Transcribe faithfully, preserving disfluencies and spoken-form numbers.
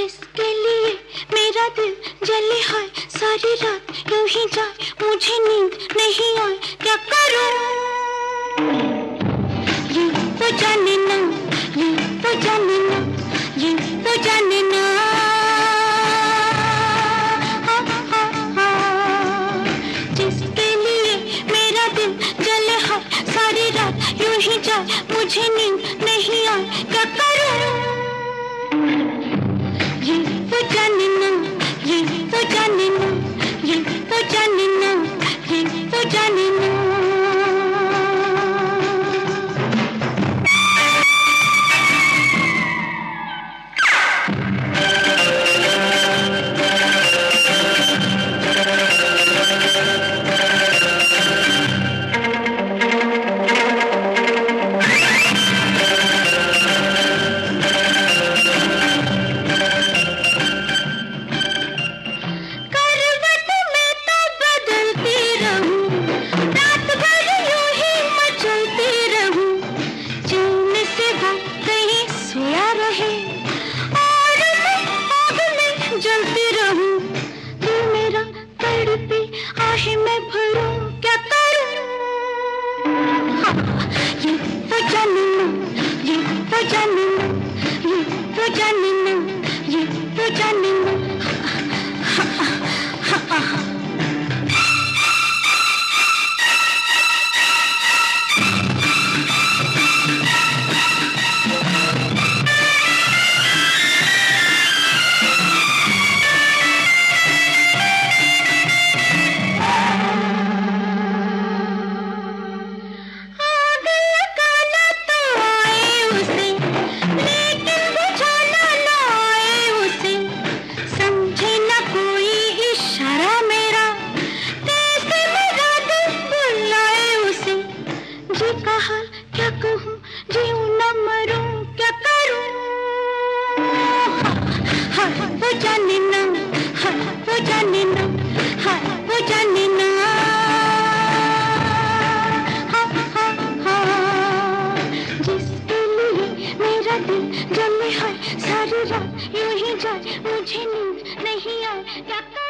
जिसके लिए मेरा दिल जले है सारी रात यूं ही जाए, मुझे नींद नहीं आए, क्या करूं? ये तो जाने ना, ये तो जाने ना, ये तो जाने ना। हाँ, हाँ, हाँ। जिसके लिए मेरा दिल जले है सारी रात यूं ही जाए, मुझे नींद नहीं आए, क्या करूं? ये तो जाने ना, ये तो जाने ना, ये तो जाने ना, ये तो जाने ना। जलती रहूं, दिल मेरा तड़पे, आहे मैं भरूं, क्या करूं? हाँ, ये तो जाने ना, ये तो जाने ना, ये तो जाने ना, ये तो जाने ना। हाँ, हाँ, हाँ, हाँ। क्या कहूँ, जीऊँ न मरूं, क्या करूं? हाँ, वो जाने ना, हाँ, वो जाने ना, हाँ, वो जाने ना। हाँ, हाँ, हाँ। जिसके लिए मेरा दिल जले है सारी रात यूं ही जाए, मुझे नींद नहीं आए, क्या